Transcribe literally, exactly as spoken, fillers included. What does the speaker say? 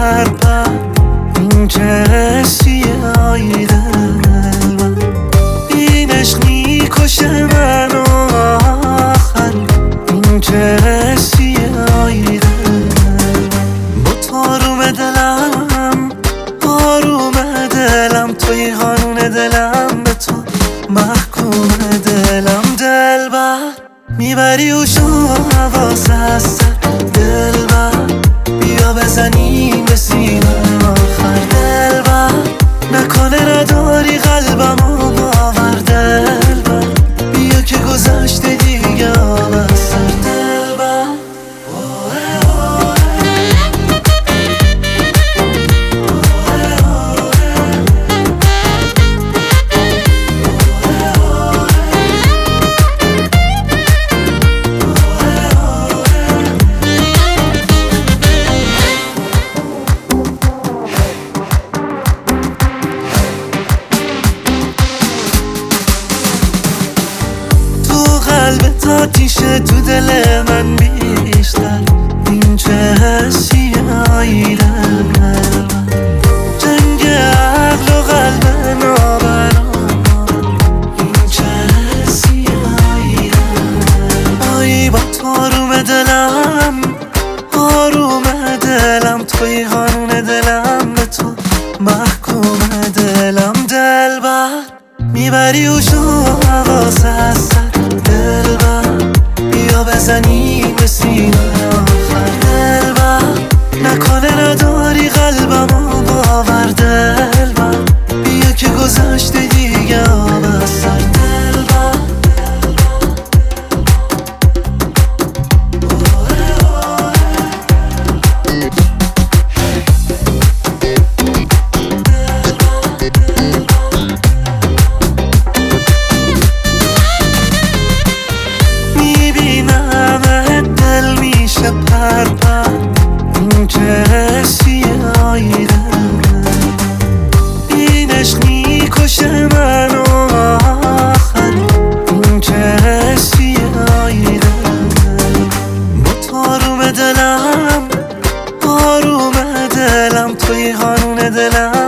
پر پر این چه حسیه ای دلبر، این عشق میکشه منو آخر، این چه حسیه ای دلبر. با تو آروم دلم آروم دلم، توی قانون دلم به تو محکوم دلم دلبر، میبری و شو حواس از سر دلبر، بیا بزنیم به سینه آخر دلبر، نکنه نداری قلبمو باور دلبر، بیا که گذشته دیگه آب از سر دلبر. قلبت آتیشه تو دل من بیشتر، این چه حسیه ای دلبر، جنگ عقل و قلب نابرابر، این چه حسیه ای دلبر. آی با تو آروم دلم آروم دلم، توی قانون دلم به تو محکوم دلم دلبر، میبری و شو حواس از سر دلبر، بیا بزنیم به سینه آخر دلبر، نکنه نداری قلبمو باور دلبر، بیا که گذشته دیگه آب از سر دلبر. پر پر این چه حسیه ای دلبر، این عشق میکشه منو آخر، این چه حسیه ای دلبر. با تو آروم دلم آروم دلم، توی قانون دلم